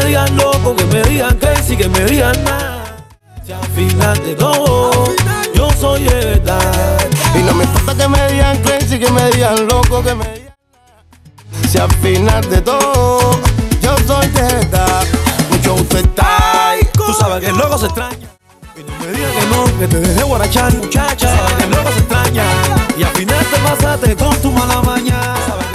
digan loco, que me digan crazy, que me digan nada. Si al final de todo, yo soy esta. Y no me importa que me digan crazy, que me digan loco, que me digan nada. Si al final de todo, yo soy esta. Mucho gusto está. Tú sabes que el loco se extraña. Y no me digas que no, que te dejé guarachar, muchacha. Sabes que el loco se extraña. Y al final te pasaste con tu mala maña.